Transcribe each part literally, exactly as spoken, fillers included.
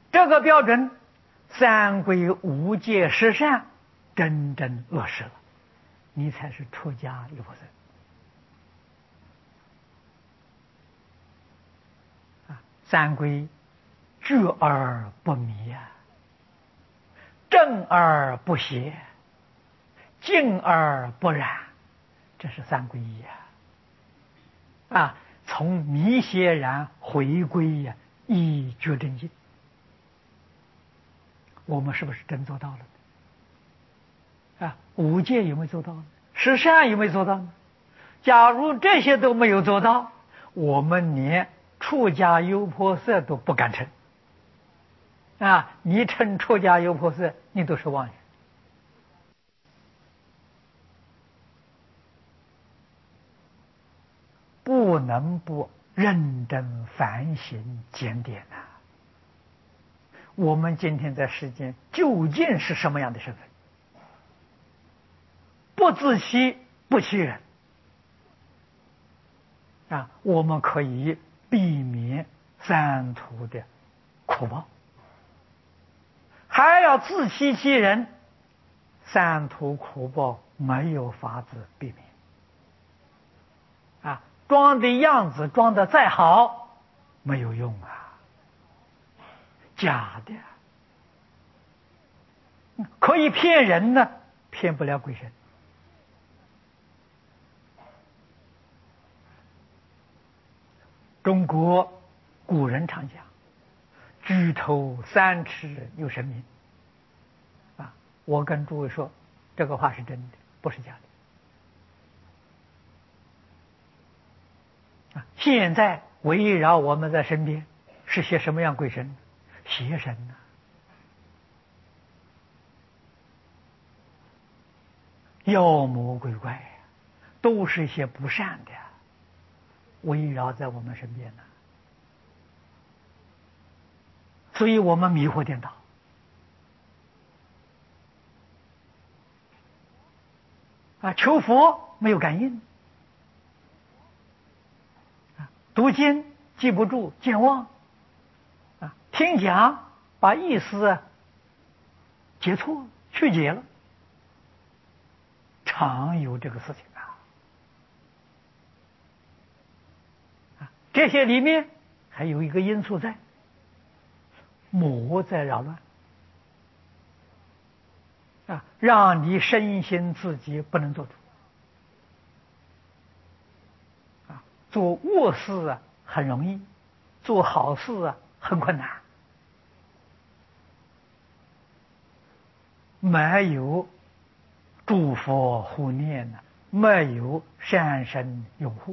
这个标准，三归五戒十善真正落实了，你才是出家有菩萨。啊，三归聚而不迷啊，正而不邪，静而不染，这是三归一啊！啊，从迷邪染回归呀、啊，一觉真经，我们是不是真做到了？啊，五戒有没有做到呢？十善有没有做到呢？假如这些都没有做到，我们连出家优婆塞都不敢称。啊，你称出家优婆塞，你都是妄语。不能不认真反省检点呐、啊。我们今天在世间究竟是什么样的身份？不自欺，不欺人啊！我们可以避免三途的苦报，还要自欺欺人，三途苦报没有法子避免啊！装的样子装的再好，没有用啊，假的，可以骗人呢，骗不了鬼神。中国古人常讲，举头三尺有神明啊！我跟诸位说，这个话是真的，不是假的啊！现在围绕我们在身边是些什么样鬼神？邪神呐、啊，妖魔鬼怪，都是一些不善的，围绕在我们身边呢。所以我们迷惑颠倒啊，求佛没有感应啊，读经记不住，健忘啊，听讲把意思解错曲解了，常有这个事情啊。啊，这些里面还有一个因素在，魔在扰乱啊，让你身心自己不能做主啊，做恶事啊很容易，做好事啊很困难。没有诸佛护念呢，没有善神拥护，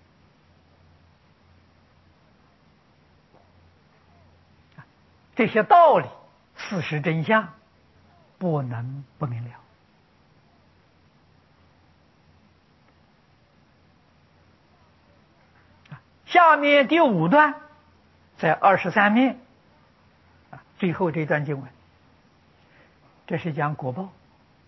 这些道理、事实真相不能不明了。下面第五段在二十三面啊，最后这段经文，这是讲果报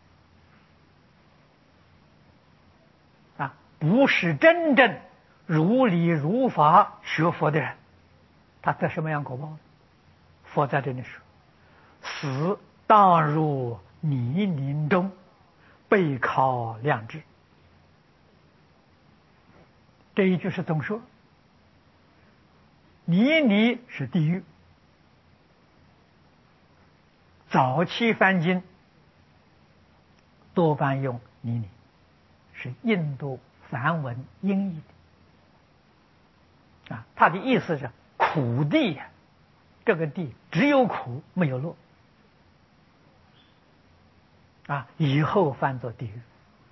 啊，不是真正如理如法学佛的人，他得什么样果报呢？佛在这里说：“死当入泥泞中，背靠良知。”这一句是总说，泥泞是地狱。早期梵经多半用泥泞，是印度梵文音译的啊，它的意思是苦地呀、啊，这个地只有苦没有乐啊，以后翻作地狱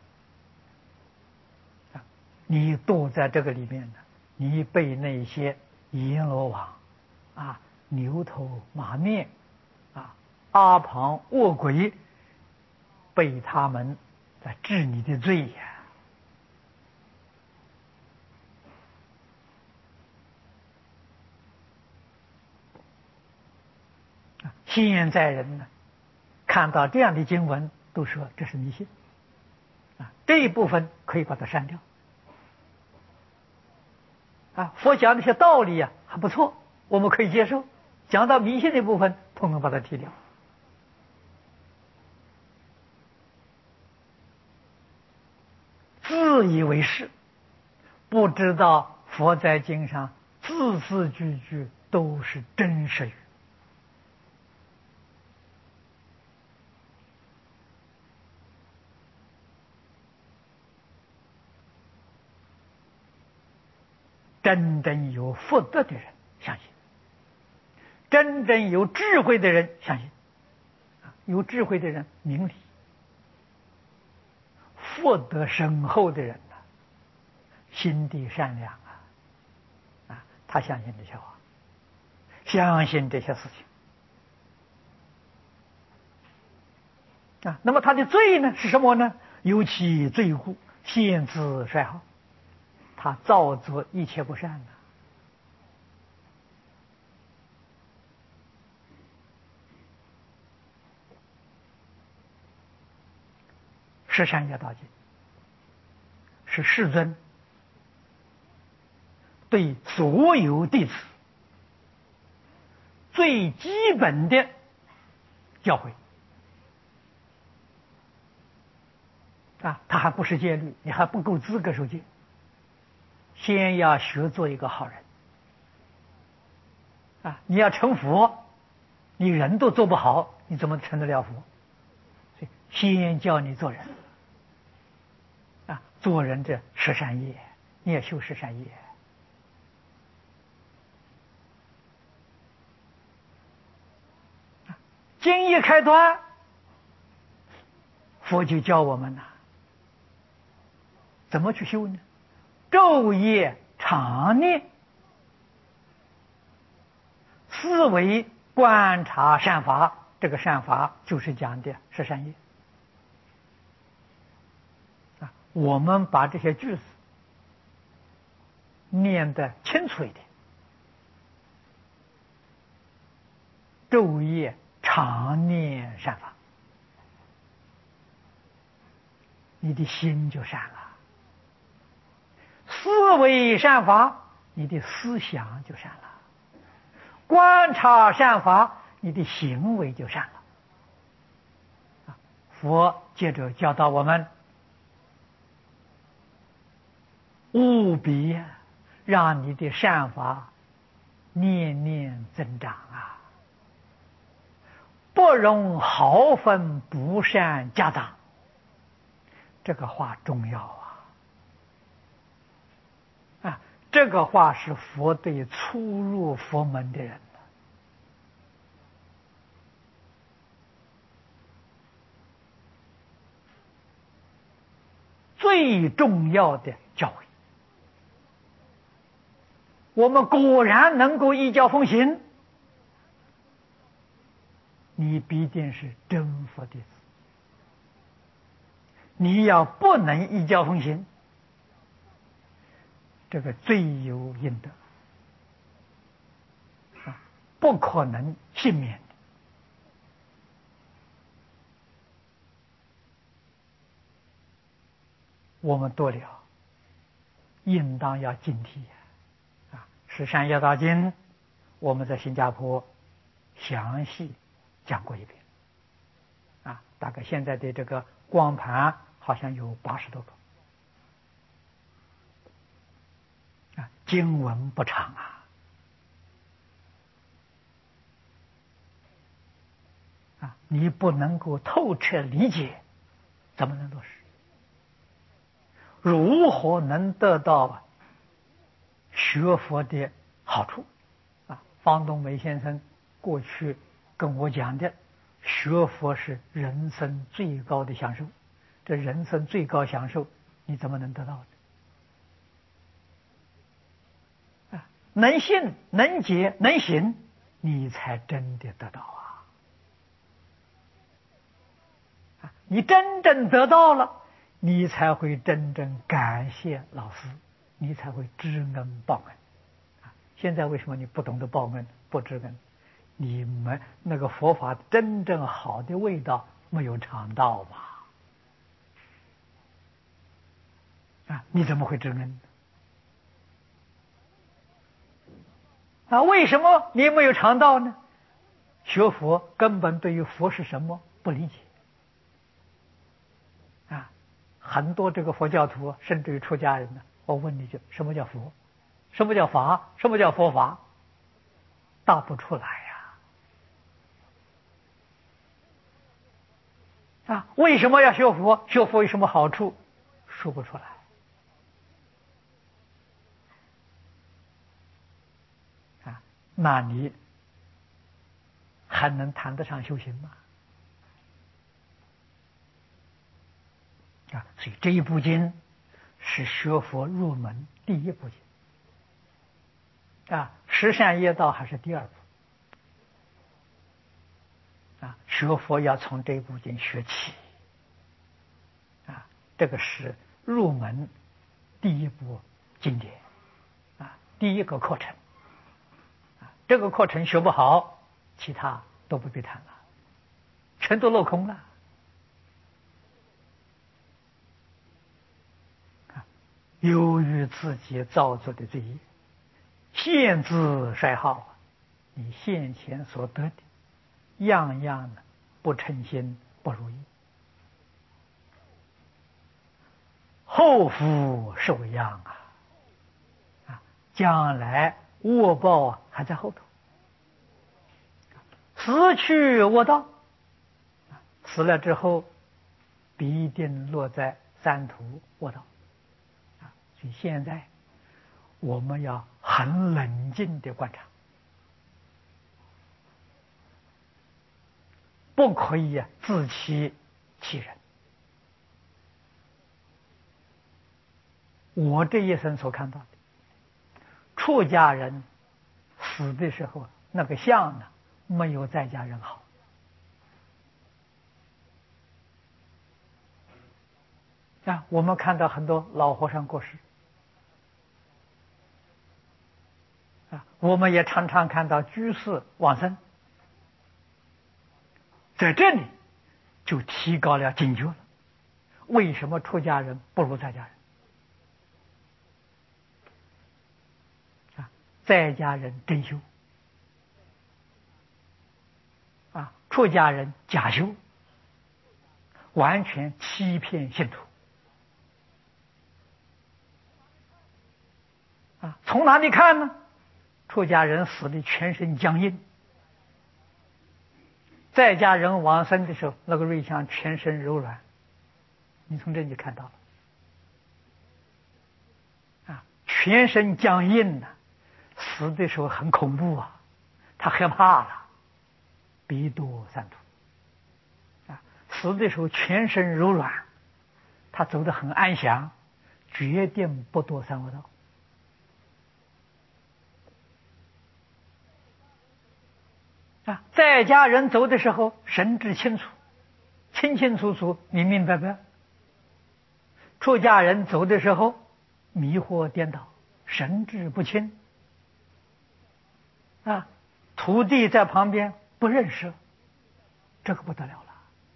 啊，你堕在这个里面呢，你被那些阎罗王啊、牛头马面啊、阿旁恶鬼，被他们在治你的罪呀。现在人呢，看到这样的经文，都说这是迷信啊，这一部分可以把它删掉啊。佛讲那些道理啊，还不错，我们可以接受讲到迷信的部分，统统把它踢掉。自以为是，不知道佛在经上字字句句都是真实语。真正有福德的人相信，真正有智慧的人相信，有智慧的人明理，福德深厚的人呢、啊，心地善良啊，啊，他相信这些话，相信这些事情啊。那么他的罪呢是什么呢？有其罪故，先自衰好。他造作一切不善呢、啊。十善业道经是世尊对所有弟子最基本的教诲啊，他还不是戒律，你还不够资格受戒，先要学做一个好人啊！你要成佛，你人都做不好，你怎么成得了佛？所以先教你做人啊，做人这十善业，你也修十善业。经一开端，佛就教我们了怎么去修呢？昼夜常念，思维观察善法，这个善法就是讲的十善业啊。我们把这些句子念得清楚一点，昼夜常念善法，你的心就善了。思维善法，你的思想就善了；观察善法，你的行为就善了。佛接着教导我们，务必让你的善法念念增长啊，不容毫分不善夹杂。这个话重要啊！啊，这个话是佛对初入佛门的人的最重要的教诲。我们果然能够依教奉行，你必定是真佛弟子。你要不能依教奉行，这个罪有应得啊，不可能幸免的。我们多了，应当要警惕啊！十善业道经，我们在新加坡详细讲过一遍啊，大概现在的这个光盘好像有八十多个啊，经文不长啊，啊，你不能够透彻理解，怎么能落实？如何能得到学佛的好处啊？方东梅先生过去跟我讲的，学佛是人生最高的享受。这人生最高享受，你怎么能得到的？啊，能信、能解、能行，你才真的得到啊！啊，你真正得到了，你才会真正感谢老师，你才会知恩报恩。啊，现在为什么你不懂得报恩、不知恩？你们那个佛法真正好的味道没有尝到嘛？啊，你怎么会知恩？啊，为什么你没有尝到呢？ 学佛根本对于佛是什么不理解啊！很多这个佛教徒，甚至于出家人呢，我问你句：什么叫佛？什么叫法？什么叫佛法？答不出来呀！啊，为什么要学佛？学佛有什么好处？说不出来。啊，那你还能谈得上修行吗？啊，所以这一部经是学佛入门第一部经。啊，十善业道还是第二步。啊，学佛要从这部经学起。啊，这个是入门第一部经典。啊，第一个课程。啊，这个课程学不好，其他都不必谈了，全都落空了。啊，由于自己造作的罪业，现自衰耗，你现前所得的样样的不称心不如意，后福受殃啊！啊，将来恶报还在后头。死去恶道，死了之后必定落在三途恶道。啊，所以现在我们要很冷静的观察，不可以啊自欺欺人。我这一生所看到的，出家人死的时候，那个相呢，没有在家人好。啊，我们看到很多老和尚过世，啊，我们也常常看到居士往生，在这里就提高了警觉了。为什么出家人不如在家人？啊，在家人真修，啊，出家人假修，完全欺骗信徒。啊，从哪里看呢？出家人死的全身僵硬，在家人往生的时候，那个瑞相全身柔软，你从这里就看到了。啊，全身僵硬呢，死的时候很恐怖啊，他害怕了，必堕三途。啊，死的时候全身柔软，他走得很安详，决定不堕三恶道。啊，在家人走的时候神志清楚，清清楚楚，明明白白。出家人走的时候迷惑颠倒，神志不清。啊，徒弟在旁边不认识，这个不得了了。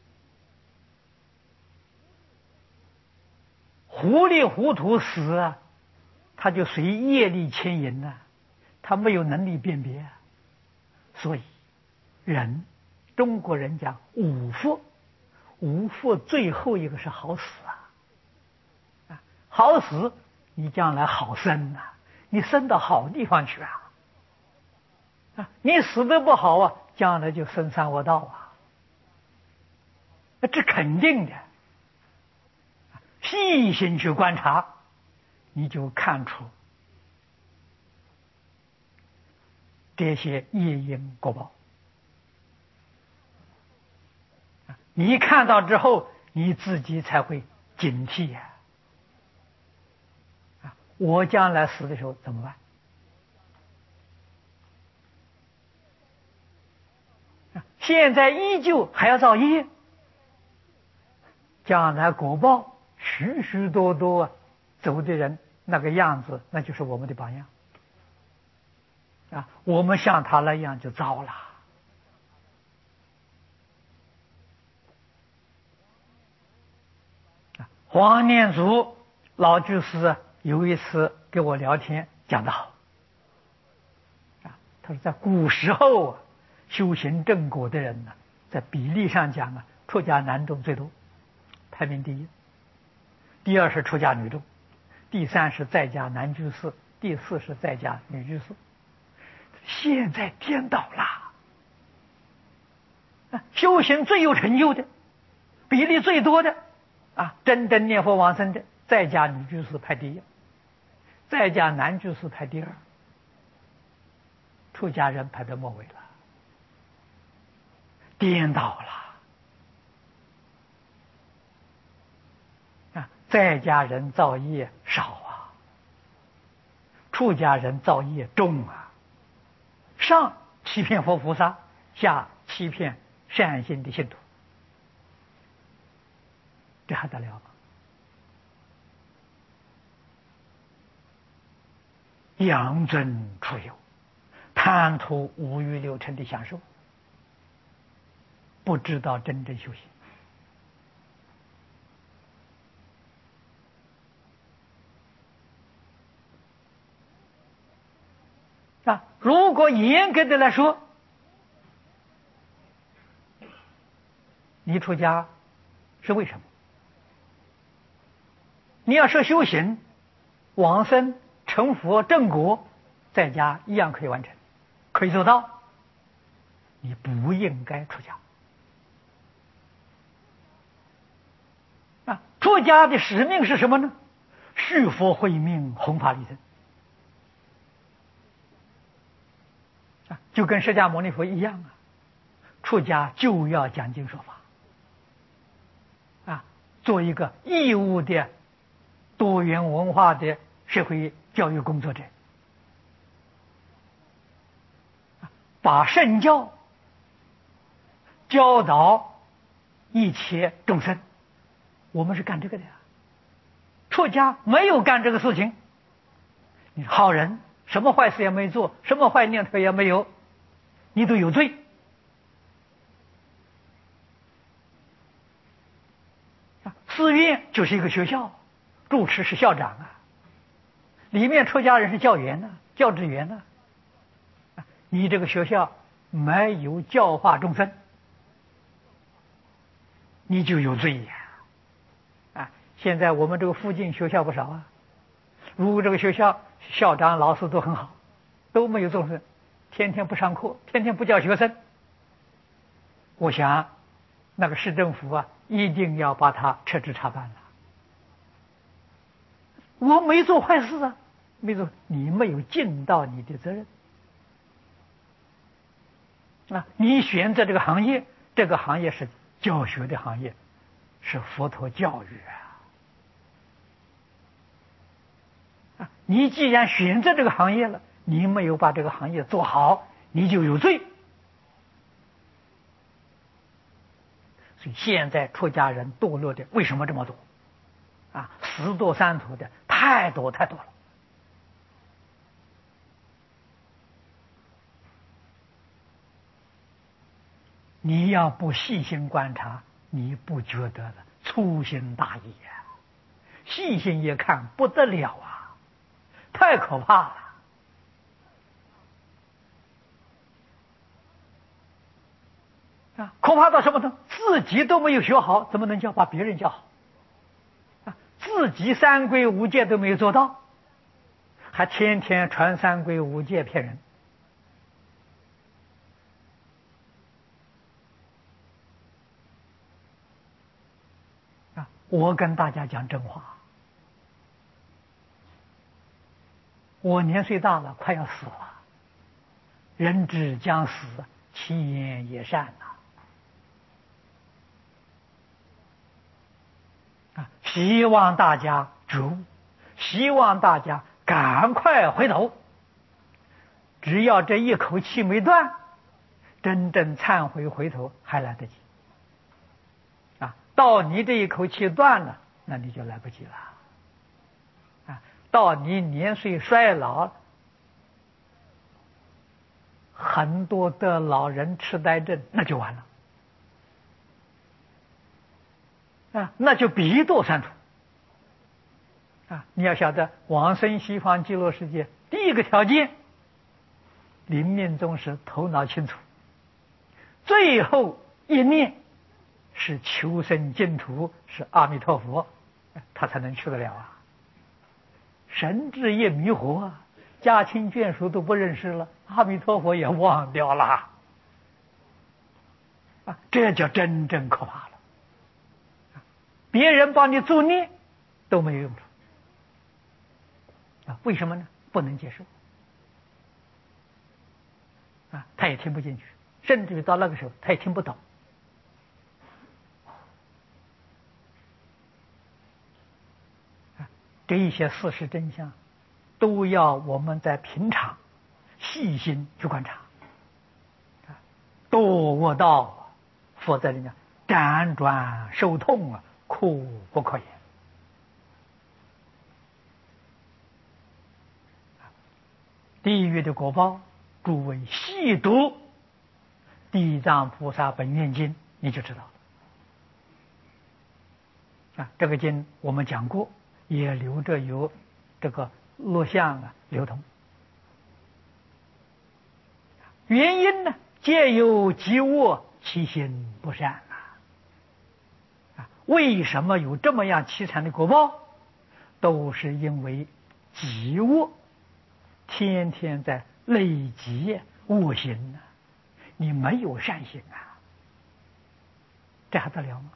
糊里糊涂死啊，他就随业力牵引啊，他没有能力辨别啊。所以人，中国人讲五福，五福最后一个是好死啊！啊，好死，你将来好生啊，你生到好地方去啊！啊，你死得不好啊，将来就生三恶道啊！这肯定的。细心去观察，你就看出这些业因果报。你看到之后，你自己才会警惕呀！啊，我将来死的时候怎么办？啊，现在依旧还要造业，将来果报许许多多走的人那个样子，那就是我们的榜样。啊，我们像他那样就糟了。黄念祖老居士有一次跟我聊天，讲得好。啊，他说在古时候啊， 修行正果的人呢，在比例上讲啊，出家男众最多，排名第一。第二是出家女众，第三是在家男居士，第四是在家女居士。现在颠倒了，修行最有成就的，比例最多的啊，真正念佛往生的，在家女居士排第一，在家男居士排第二，出家人排在末尾了，颠倒了啊！在家人造业少啊，出家人造业重啊，上欺骗佛菩萨，下欺骗善心的信徒，这还得了吗？养尊处优，贪图五欲六尘的享受，不知道真正修行啊！如果严格的来说，你出家是为什么？你要说修行、往生、成佛、正果，在家一样可以完成，可以做到。你不应该出家啊！出家的使命是什么呢？续佛慧命，弘法利生啊！就跟释迦牟尼佛一样啊，出家就要讲经说法啊，做一个义务的多元文化的社会教育工作者，把圣教教导一切众生，我们是干这个的呀。出家没有干这个事情，你好人，什么坏事也没做，什么坏念头也没有，你都有罪。寺院就是一个学校，住持是校长啊，里面出家人是教员呢、啊、教职员呢、啊。你这个学校没有教化众生，你就有罪呀！啊，现在我们这个附近学校不少啊，如果这个学校校长老师都很好，都没有众生，天天不上课，天天不教学生，我想那个市政府啊，一定要把他撤职查办了。我没做坏事啊，没做，你没有尽到你的责任啊！你选择这个行业，这个行业是教学的行业，是佛陀教育啊！啊，你既然选择这个行业了，你没有把这个行业做好，你就有罪。所以现在出家人堕落的为什么这么多？啊，十堕三途的太多太多了。你要不细心观察，你不觉得了粗心大意啊！细心一看不得了啊，太可怕了啊！可怕到什么程度？自己都没有学好，怎么能教把别人教好？啊，自己三规五戒都没有做到，还天天传三规五戒骗人。啊，我跟大家讲真话，我年岁大了，快要死了，人之将死，其言也善呐。啊，希望大家觉悟，希望大家赶快回头。只要这一口气没断，真正忏悔回头还来得及。啊，到你这一口气断了，那你就来不及了。啊，到你年岁衰老，很多的老人痴呆症，那就完了。啊，那就彼堕三途。啊，你要晓得，往生西方极乐世界，第一个条件，临命终时头脑清楚， 最后一念是求生净土，是阿弥陀佛，他才能去得了啊。神智一迷惑，家亲眷属都不认识了，阿弥陀佛也忘掉了啊，这叫真正可怕了。别人帮你助念都没有用处啊，为什么呢？不能接受啊，他也听不进去，甚至于到那个时候他也听不懂啊。这一些事实真相都要我们在平常细心去观察啊，多恶道，否则人家辗转受痛啊，苦不可言。地狱的果报，诸位细读《地藏菩萨本愿经》，你就知道了啊。这个经我们讲过，也留着有这个录像啊流通。原因呢，皆有积恶，其心不善啊。为什么有这么样凄惨的果报？都是因为积恶。天天在累积恶行呢、啊，你没有善行啊，这还得了吗？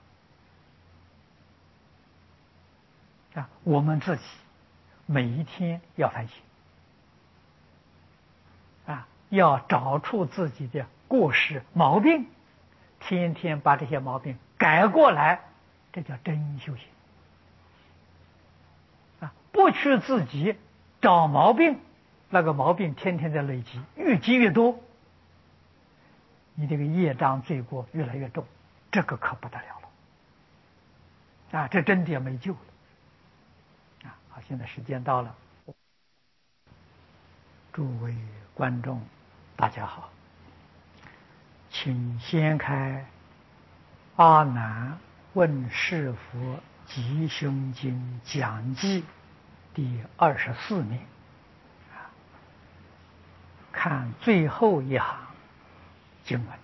啊，我们自己每一天要反省啊，要找出自己的过失毛病，天天把这些毛病改过来，这叫真修行啊！不去自己找毛病。那个毛病天天在累积，越积越多，你这个业障罪过越来越重，这个可不得了了啊！这真的没救了啊！好，现在时间到了，诸位观众，大家好，请掀开《阿难问世佛吉凶经讲记》第二十四面。看最后一行经文：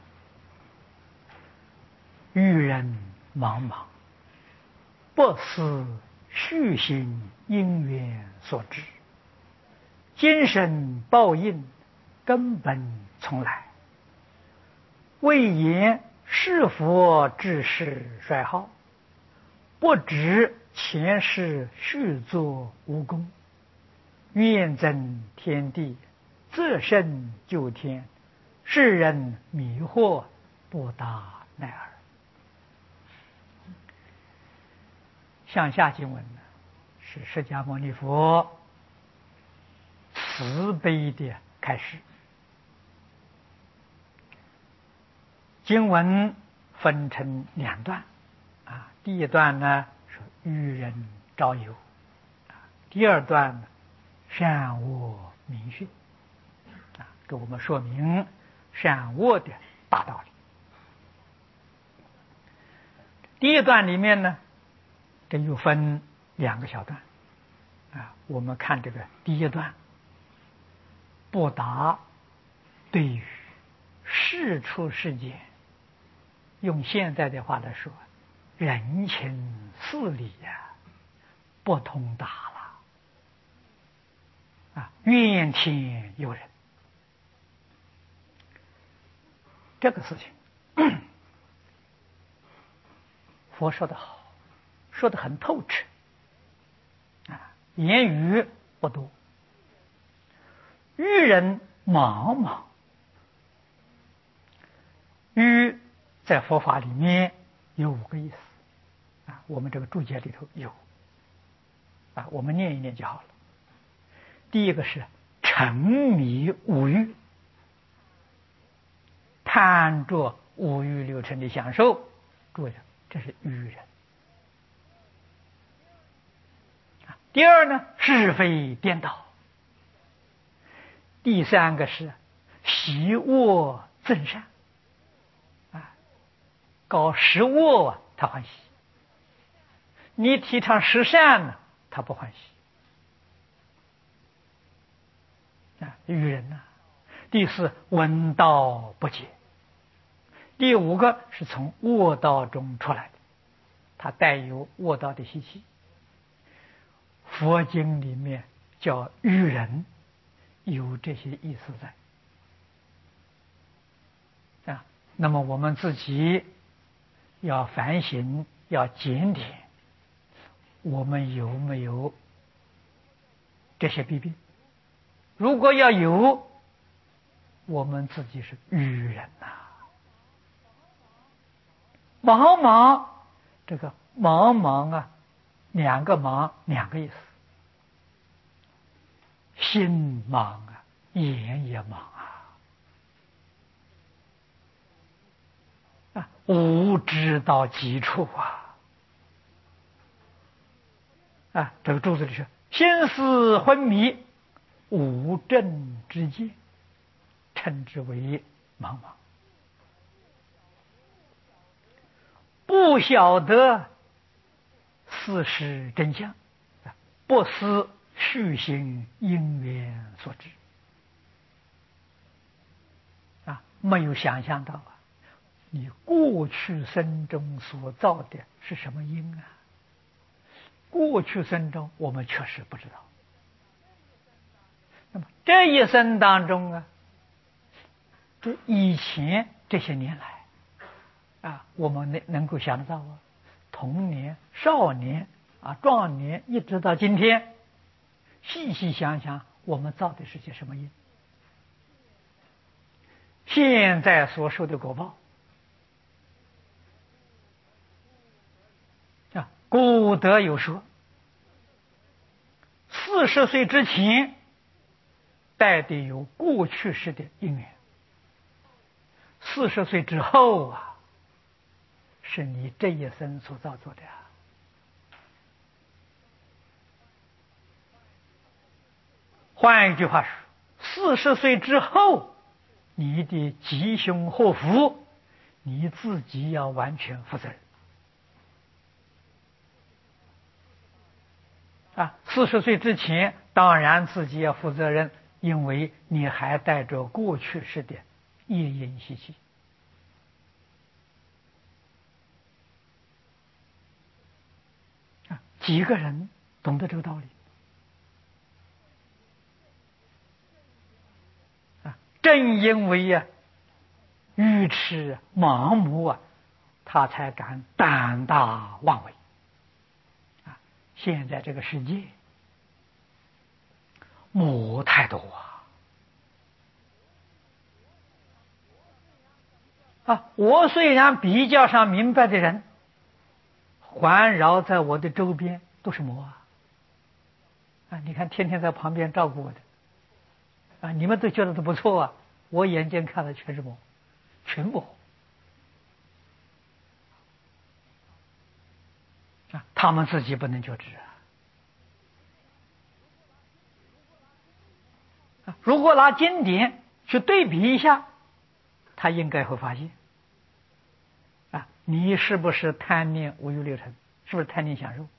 愚人茫茫，不思续行因缘所致，今生报应根本从来，未言是佛智世衰耗，不知前世续作无功，愿增天地，自身救天，世人迷惑，不达奈尔。向下经文呢，是释迦牟尼佛慈悲的开始。经文分成两段啊，第一段呢是愚人招友啊，第二段呢善恶明训啊，给我们说明善恶的大道理。第一段里面呢，这又分两个小段啊，我们看这个第一段，不达对于世出世间，用现在的话来说，人情事理呀、啊，不通达了啊，怨天尤人。这个事情，佛说得好，说得很透彻啊，言语不多。愚人茫茫，愚在佛法里面有五个意思啊，我们这个注解里头有啊，我们念一念就好了。第一个是沉迷五欲，贪着五欲六尘的享受，注意，这是愚人。第二呢，是非颠倒。第三个是习恶增善，啊，搞食恶他欢喜，你提倡十善呢，他不欢喜啊，愚人呐、啊。第四，闻道不解， 第五个是从卧道中出来的，它带有卧道的习气。佛经里面叫育人，有这些意思在啊。那么我们自己要反省，要检点，我们有没有这些弊病？如果要有，我们自己是愚人呐、啊。茫茫，这个茫茫啊，两个茫，两个意思。心茫啊，眼也茫啊，啊，无知到极处啊！啊，这个注子里说：“心思昏迷，无正之见，称之为茫茫。不晓得事实真相，不思续行因缘所致。”啊，没有想象到啊，你过去生中所造的是什么因啊？过去生中我们确实不知道。那么这一生当中啊，这以前这些年来啊，我们能能够想得到啊，童年、少年啊、壮年，一直到今天，细细想想，我们造的是些什么因？现在所受的果报啊，古德有说，四十岁之前带的有过去式的因缘，四十岁之后啊，是你这一生所造作的啊。换一句话说，四十岁之后，你的吉凶祸福，你自己要完全负责任。啊，四十岁之前，当然自己要负责任，因为你还带着过去式的业因习气。啊，几个人懂得这个道理？啊，正因为呀、啊，愚痴盲目啊，他才敢胆大妄为。啊，现在这个世界魔太多啊！啊，我虽然比较上明白的人，环绕在我的周边都是魔啊！啊，你看天天在旁边照顾我的，啊，你们都觉得都不错啊，我眼睛看的全是魔，全魔啊！他们自己不能觉知啊！啊，如果拿经典去对比一下，他应该会发现，啊，你是不是贪念五欲六尘？是不是贪念享受？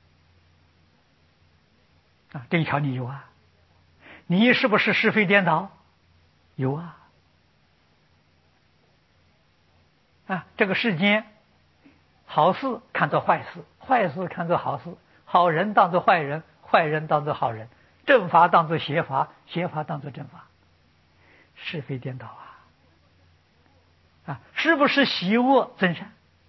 啊，这一条你有啊。你是不是是非颠倒？有啊。啊，这个世间好事看作坏事，坏事看作好事，好人当作坏人，坏人当作好人，正法当作邪法，邪法当作正法，是非颠倒啊！啊，是不是喜恶增善？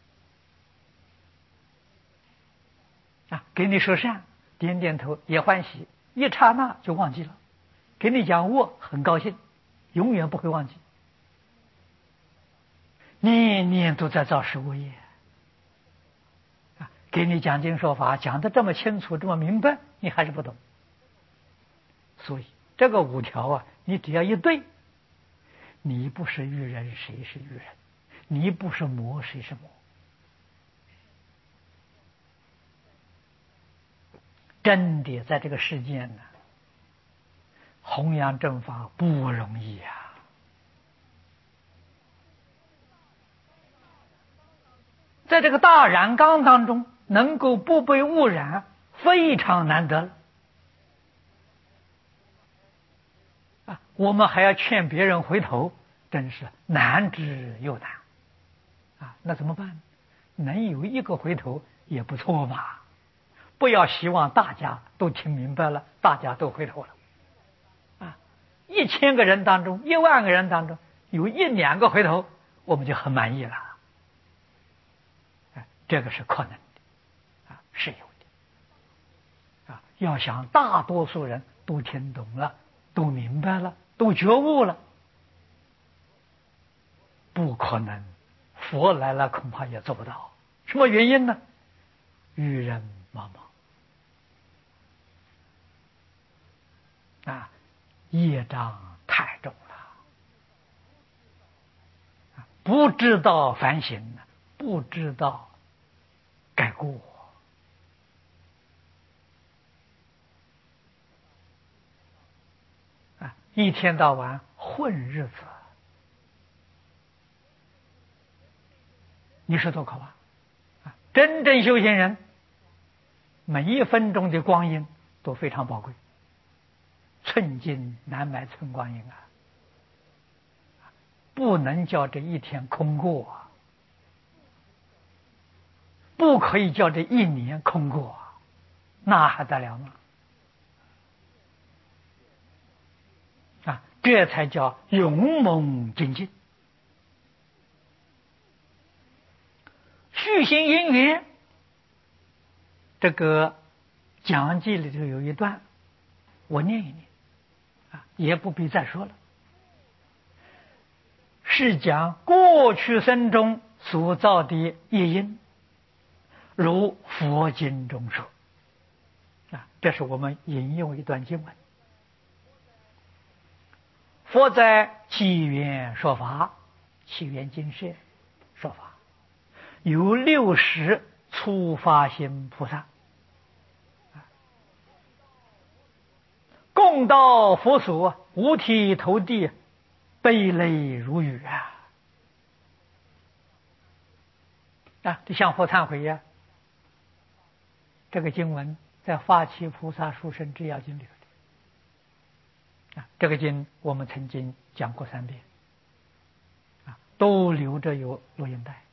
啊，给你说善，点点头也欢喜，一刹那就忘记了；给你讲恶，很高兴，永远不会忘记。年年都在造十恶业。啊，给你讲经说法，讲得这么清楚，这么明白，你还是不懂。所以这个五条啊，你只要一对，你不是愚人，谁是愚人？你不是魔，谁是魔？真的在这个世间呢，弘扬正法不容易啊。在这个大染缸当中，能够不被污染，非常难得了。啊，我们还要劝别人回头，真是难之又难。 那怎么办？能有一个回头也不错嘛。不要希望大家都听明白了，大家都回头了。啊，一千个人当中，一万个人当中，有一两个回头，我们就很满意了。啊，这个是可能的，啊，是有的。啊，要想大多数人都听懂了，都明白了，都觉悟了，不可能。佛来了恐怕也做不到。什么原因呢？愚人茫茫啊，业障太重了，不知道反省，不知道改过啊，一天到晚混日子，你说多可怕啊！真正修行人，每一分钟的光阴都非常宝贵，寸金难买寸光阴啊！不能叫这一天空过啊，不可以叫这一年空过啊，那还得了吗？啊，这才叫勇猛精进。续行因缘，这个讲记里头有一段，我念一念啊，也不必再说了。是讲过去生中所造的业因，如佛经中说啊，这是我们引用一段经文。佛在契缘说法，契缘经舍说法，有六十初发心菩萨，共到佛所，五体投地，悲泪如雨啊！啊，就向佛忏悔呀、啊。这个经文在《发起菩萨殊胜之要经》里头的啊，这个经我们曾经讲过三遍啊，都留着有录音带。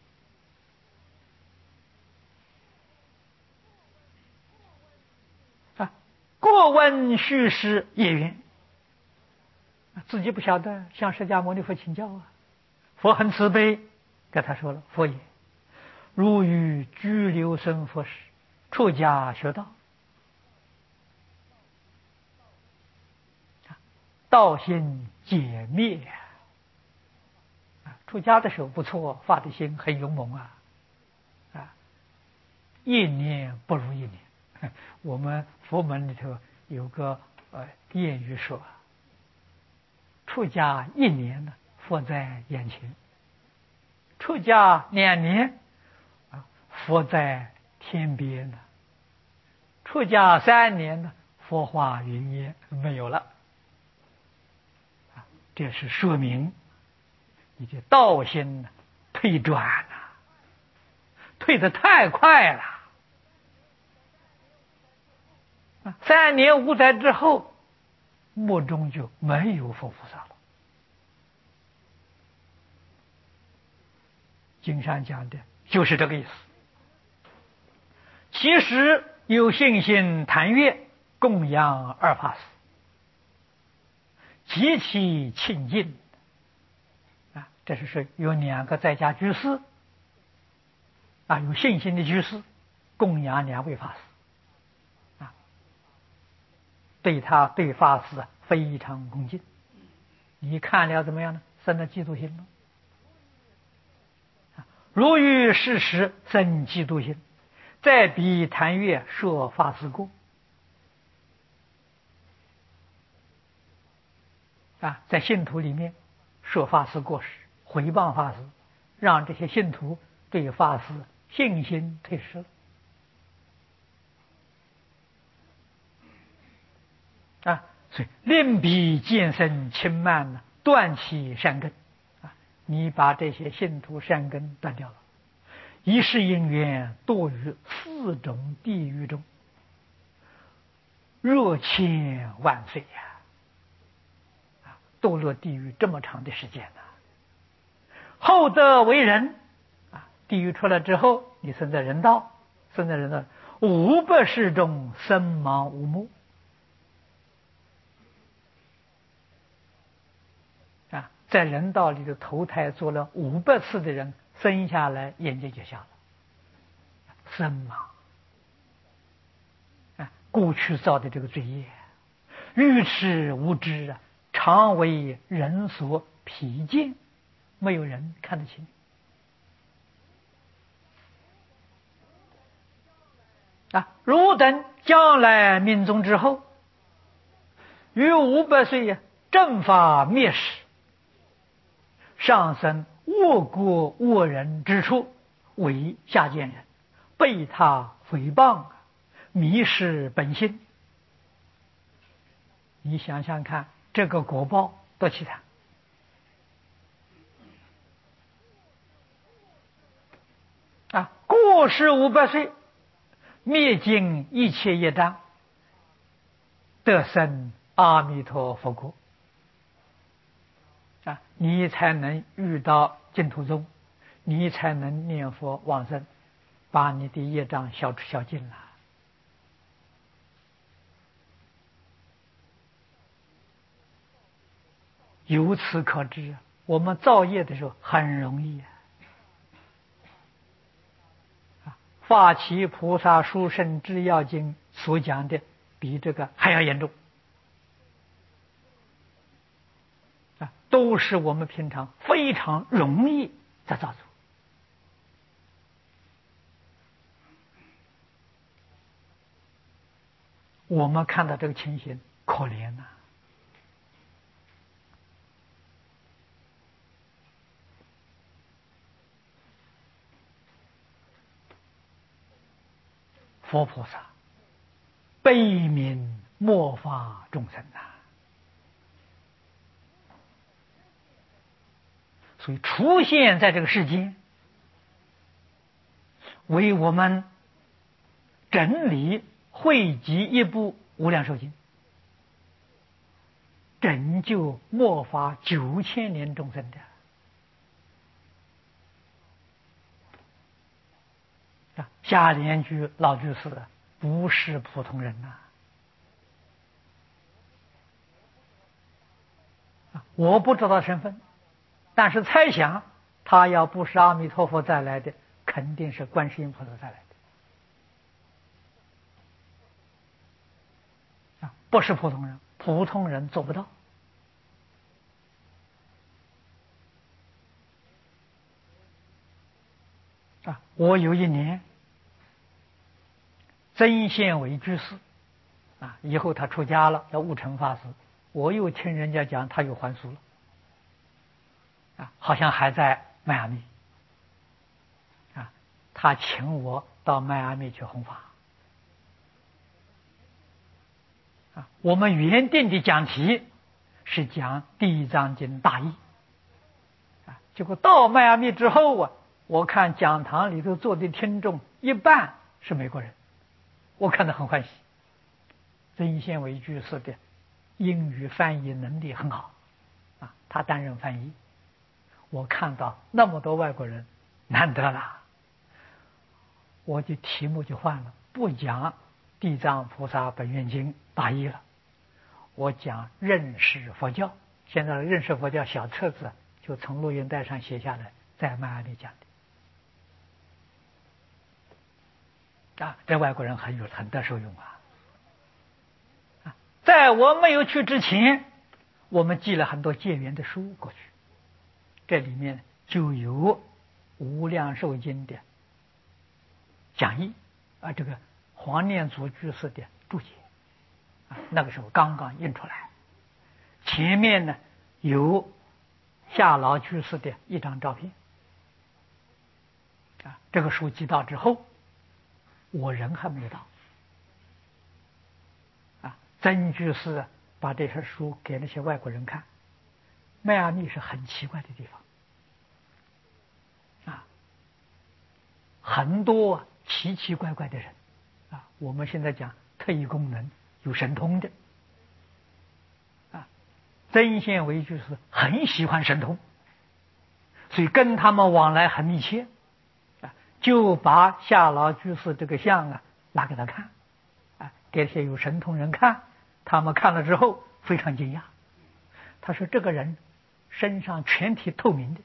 啊，过问续施业缘，自己不晓得，向释迦牟尼佛请教啊。佛很慈悲，跟他说了：“佛也，如遇居留生佛时，出家学道，道心解灭啊！出家的时候不错，发的心很勇猛啊啊！一年不如一年。我们佛门里头有个呃谚语说：出家一年呢，佛在眼前；出家两年啊，佛在天边呢；出家三年呢，佛化云烟没有了。这是说明你的道心退转了，退得太快了。三年五载之后，墓中就没有佛菩萨了。经上讲的就是这个意思。其实有信心谈阅供养二法师，极其亲近啊！这是说有两个在家居士啊，有信心的居士供养两位法师啊，对他对法师非常恭敬。你看了怎么样呢？生了嫉妒心了。如遇事实生嫉妒心，再比谈阅说法师过啊，在信徒里面说法师过失，毁谤法师，让这些信徒对法师信心退失了啊，所以令彼见生轻慢呢，断其善根啊，你把这些信徒善根断掉了，一世因缘堕于四种地狱中，若千万岁呀、啊！堕落地狱这么长的时间呢、啊，后得为人啊， 地狱出来之后，你生在人道，生在人道，五百世中身盲无目啊，在人道里的投胎做了五百次的人，生下来眼睛就瞎了，身盲啊，过去造的这个罪业，愚痴无知啊，常为人所砒见，没有人看得清。啊，汝等将来命中之后，于五百岁呀，正法灭时，上升恶国恶人之处，为下贱人，被他诽谤，迷失本心。你想想看，这个果报多凄惨！啊，过世五百岁，灭尽一切业障，得生阿弥陀佛国啊，你才能遇到净土宗，你才能念佛往生，把你的业障消消尽了。由此可知，我们造业的时候很容易啊。法起菩萨殊胜智要经所讲的比这个还要严重啊，都是我们平常非常容易在造作。我们看到这个情形，可怜呐、啊！佛菩萨悲悯末法众生呐、啊，所以出现在这个世间，为我们整理汇集一部无量寿经，拯救末法九千年众生的啊！下联居老居士不是普通人呐、啊！我不知道身份，但是猜想他要不是阿弥陀佛再来的，肯定是观世音菩萨再来的啊！不是普通人，普通人做不到啊！我有一年曾宪伟居士啊，以后他出家了，叫悟成法师。我又听人家讲，他又还俗了啊，好像还在迈阿密啊。他请我到迈阿密去弘法啊。我们原定的讲题是讲《地藏经》大义啊，结果到迈阿密之后啊，我看讲堂里头坐的听众一半是美国人，我看得很欢喜。曾宪伟居士的英语翻译能力很好啊，他担任翻译。我看到那么多外国人，难得了，我的题目就换了，不讲《地藏菩萨本愿经》大义了，我讲认识佛教。现在认识佛教小册子就从录音带上写下来，在迈阿密讲的啊，这外国人很有很得受用啊。在我没有去之前，我们寄了很多结缘的书过去，这里面就有《无量寿经》的讲义啊，这个黄念祖居士的注解啊，那个时候刚刚印出来。前面呢有夏老居士的一张照片啊，这个书寄到之后，我人还没有到。曾居士把这些书给那些外国人看，迈阿密是很奇怪的地方啊，很多奇奇怪怪的人啊。我们现在讲特异功能，有神通的啊。曾宪伟居士很喜欢神通，所以跟他们往来很密切就把夏老居士这个像啊拿给他看，啊，给些有神通人看，他们看了之后非常惊讶。他说：“这个人身上全体透明的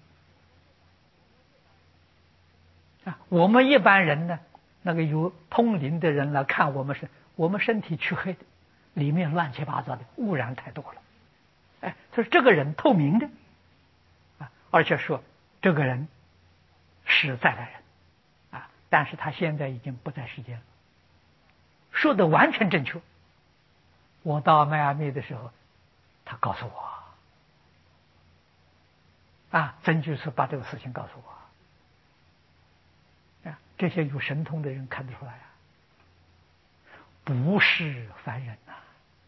啊，我们一般人呢，那个有通灵的人来看我们是，我们身体黢黑的，里面乱七八糟的，污染太多了。哎，他说这个人透明的啊，而且说这个人是再来人啊，但是他现在已经不在世间了。”说的完全正确。我到迈阿密的时候，他告诉我啊，曾居士把这个事情告诉我啊，这些有神通的人看得出来啊，不是凡人呐。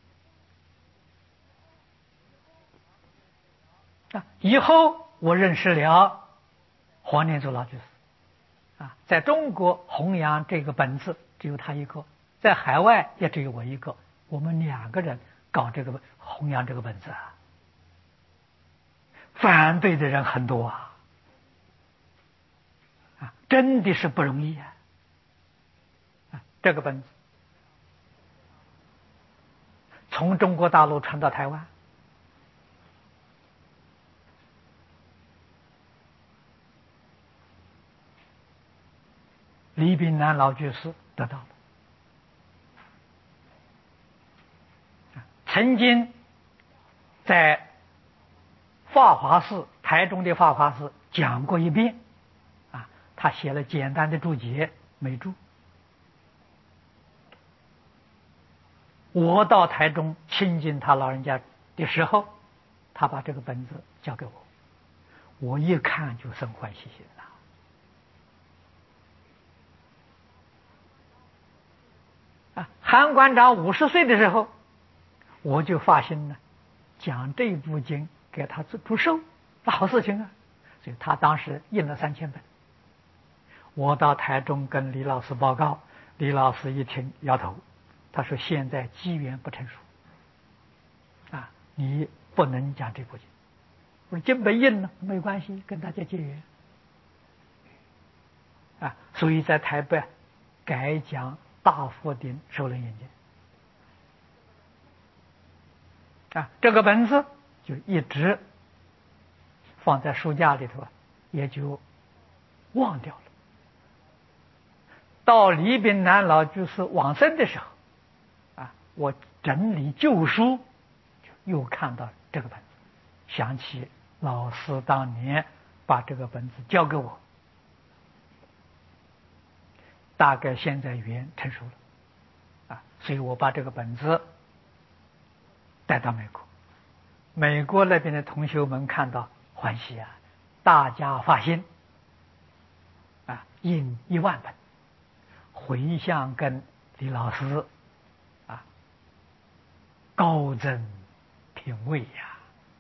啊，以后我认识了黄念祖老居士啊，在中国弘扬这个本子只有他一个，在海外也只有我一个，我们两个人搞这个弘扬这个本子啊，反对的人很多啊，啊，真的是不容易啊！啊，这个本子从中国大陆传到台湾，李炳南老居士得到了。曾经在法华寺，台中的法华寺讲过一遍啊，他写了简单的注解美注。我到台中亲近他老人家的时候，他把这个本子交给我，我一看就生欢喜心了。啊，韩馆长五十岁的时候，我就发心了，讲这部经给他做祝寿，那好事情啊！所以他当时印了三千本。我到台中跟李老师报告，李老师一听摇头，他说：“现在机缘不成熟，啊，你不能讲这部经。”我说：“经本印了，没关系，跟大家结缘。”啊，所以在台北改讲大佛顶首楞严经。啊，这个本子就一直放在书架里头，也就忘掉了。到李炳南老居士往生的时候，啊，我整理旧书，又看到这个本子，想起老师当年把这个本子交给我，大概现在缘成熟了，啊，所以我把这个本子带到美国。美国那边的同学们看到欢喜啊，大家发心啊，印一万本，回向跟李老师啊高增品位呀！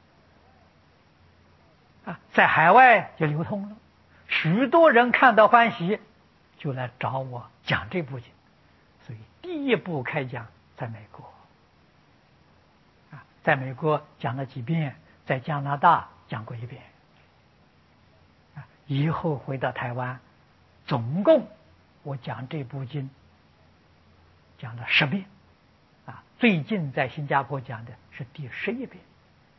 啊，在海外就流通了，许多人看到欢喜，就来找我讲这部经，所以第一部开讲在美国。在美国讲了几遍，在加拿大讲过一遍，以后回到台湾，总共我讲这部经讲了十遍，啊，最近在新加坡讲的是第十一遍。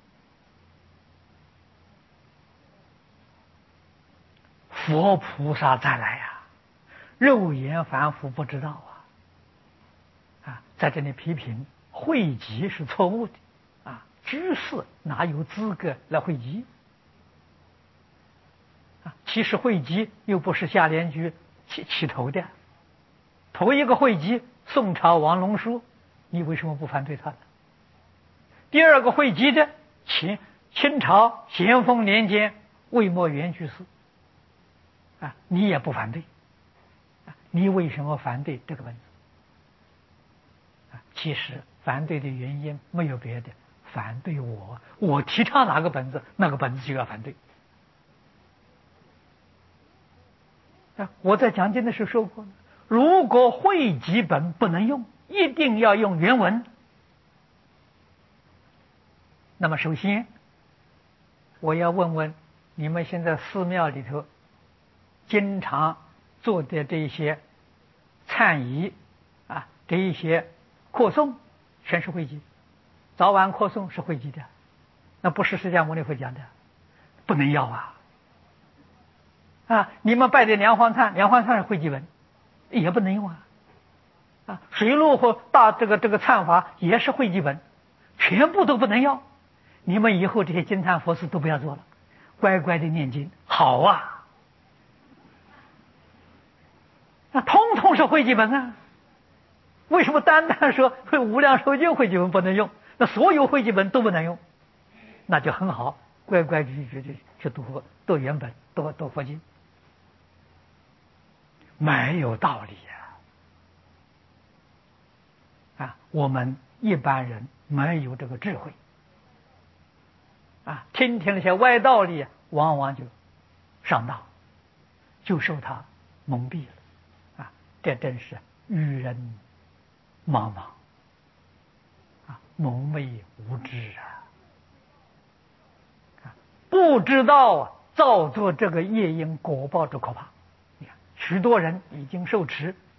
佛菩萨再来呀，肉眼凡夫不知道啊，啊，在这里批评汇集是错误的。居士哪有资格来汇集啊？其实汇集又不是下联居起起头的，头一个汇集宋朝王龙书，你为什么不反对他呢？第二个汇集的清清朝咸丰年间魏墨元居士啊，你也不反对啊，你为什么反对这个本子啊？其实反对的原因没有别的。反对我，我提倡哪个本子，那个本子就要反对。啊，我在讲经的时候说过，如果汇集本不能用，一定要用原文。那么首先，我要问问你们现在寺庙里头经常做的这些忏仪啊，这一些扩诵，全是讳疾。早晚扩诵是讳疾的，那不是释迦牟尼佛讲的，不能要啊！啊，你们拜的梁皇忏，梁皇忏是讳疾文，也不能用啊！啊，水陆或大这个这个忏法也是讳疾文，全部都不能要。你们以后这些经忏佛事都不要做了，乖乖的念经，好啊！那通通是讳疾文啊！为什么单单说会无量寿经讳疾文不能用？那所有讳疾文都不能用，那就很好，乖乖去去去去读佛，读原本，读读佛经，没有道理呀！啊，我们一般人没有这个智慧啊，听听那些歪道理，往往就上当，就受他蒙蔽了啊！这真是愚人茫茫啊，蒙昧无知啊！啊，不知道啊，造作这个业因果报之可怕。你看，许多人已经受持，